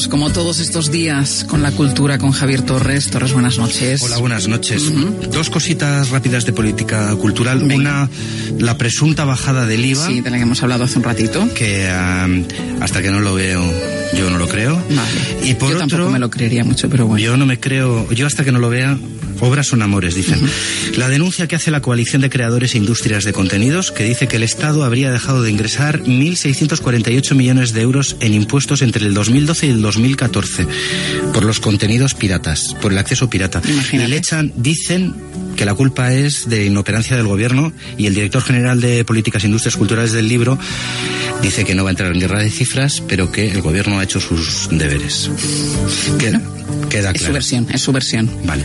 Vamos, como todos estos días, con la cultura, con Javier Torres. Torres, buenas noches. Hola, buenas noches. Dos cositas rápidas de política cultural. Venga. Una, la presunta bajada del IVA. Sí, de la que hemos hablado hace un ratito. Que hasta que no lo veo, yo no lo creo. Vale. Y por yo otro, tampoco me lo creería mucho, pero bueno. Yo no me creo, yo hasta que no lo vea, obras son amores, dicen. La denuncia que hace la Coalición de Creadores e Industrias de Contenidos, que dice que el Estado habría dejado de ingresar 1.648 millones de euros en impuestos entre el 2012 y el 2014 por los contenidos piratas, por el acceso pirata. Imagínate. Y le dicen que la culpa es de inoperancia del gobierno, y el director general de Políticas e Industrias Culturales del Libro dice que no va a entrar en guerra de cifras, pero que el gobierno ha hecho sus deberes. Queda claro. Es su versión. Vale.